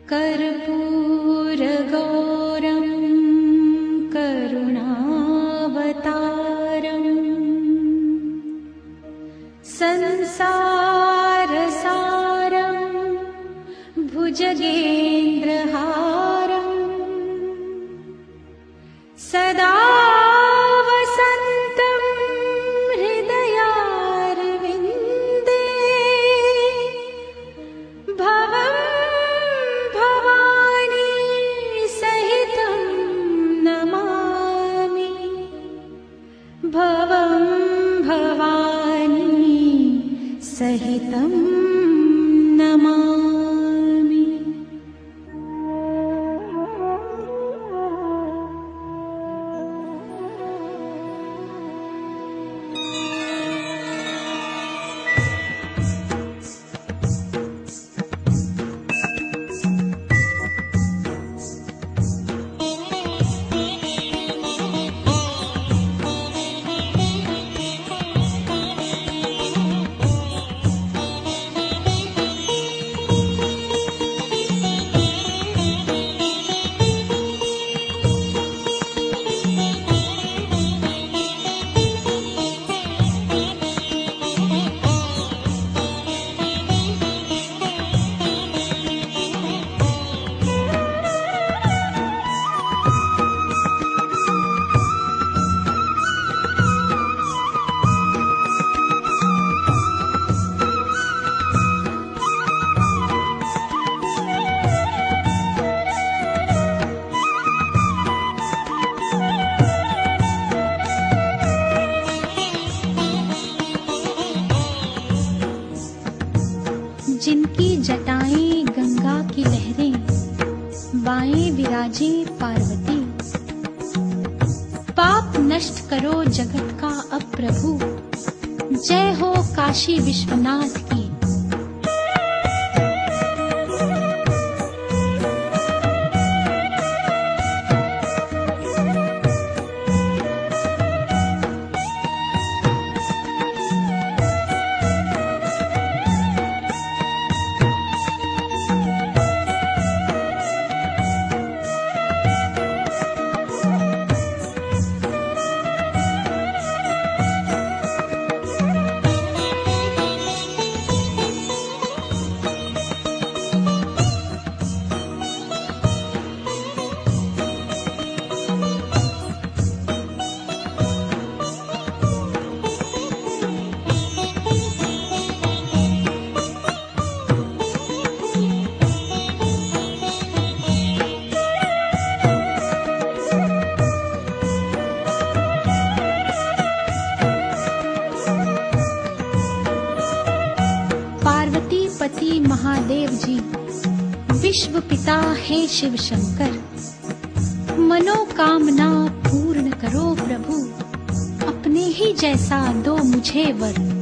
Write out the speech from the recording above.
कर्पूरगौरं करुणावतारम् संसारसारं भुजगेन्द्रहारम् सदा वसन्तं हृदयारविन्दे भवं भवानी सहितं नमामि भवं भवानी सहितं नमामि। जिनकी जटाएं गंगा की लहरें, बाएं विराजे पार्वती। पाप नष्ट करो जगत का अब प्रभु, जय हो काशी विश्वनाथ की। पति महादेव जी विश्व पिता है शिव शंकर, मनोकामना पूर्ण करो प्रभु, अपने ही जैसा दो मुझे वर।